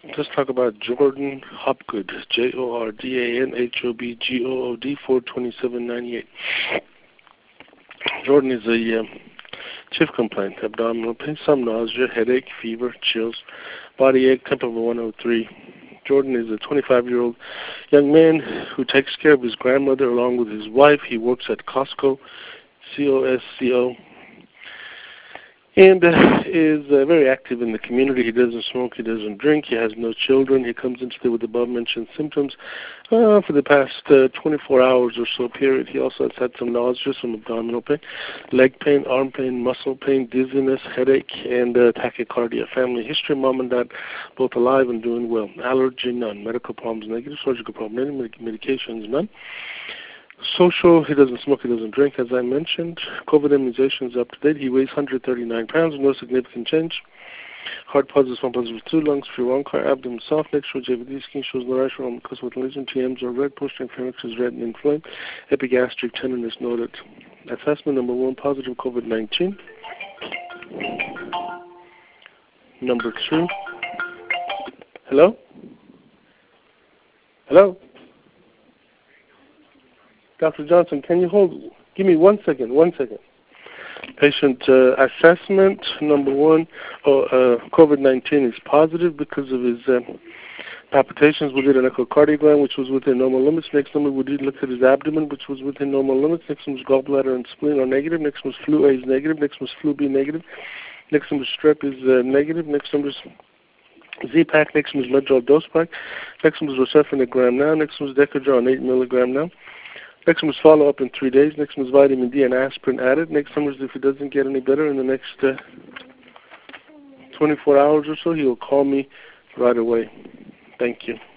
Let's talk about Jordan Hopgood, JORDANHOBGOOD, 42798. Jordan is a chief complaint: abdominal pain, some nausea, headache, fever, chills, body ache, temp of 103. Jordan is a 25-year-old young man who takes care of his grandmother along with his wife. He works at Costco, COSCO, and is very active in the community. He doesn't smoke, he doesn't drink, he has no children. He comes in today with above-mentioned symptoms for the past 24 hours or so period. He also has had some nausea, some abdominal pain, leg pain, arm pain, muscle pain, dizziness, headache, and tachycardia. Family history: mom and dad both alive and doing well. Allergy, none. Medical problems, negative. Surgical problem, any medications, none. Social: he doesn't smoke, he doesn't drink, as I mentioned. COVID immunization is up to date. He weighs 139 pounds, no significant change. Heart positive, 1 positive 2, lungs free 1 car, abdomen soft, neck shows JVD, skin shows no rash or mucous lesion, TMs are red, posterior pharynx is red and inflamed, epigastric tenderness noted. Assessment: number 1, positive COVID-19. Number 2, hello? Hello? Dr. Johnson, can you hold? Give me 1 second, 1 second. Patient assessment, number 1, COVID-19 is positive because of his palpitations. We did an echocardiogram, which was within normal limits. Next number, we did look at his abdomen, which was within normal limits. Next one was gallbladder and spleen are negative. Next one was flu A is negative. Next one was flu B negative. Next one was strep is negative. Next one was Z-Pack. Next one was Medrol dose pack. Next one was Rocephin a gram now. Next one was Decadron on 8 milligram now. Next one was follow-up in 3 days. Next one was vitamin D and aspirin added. Next one was if he doesn't get any better in the next 24 hours or so, he will call me right away. Thank you.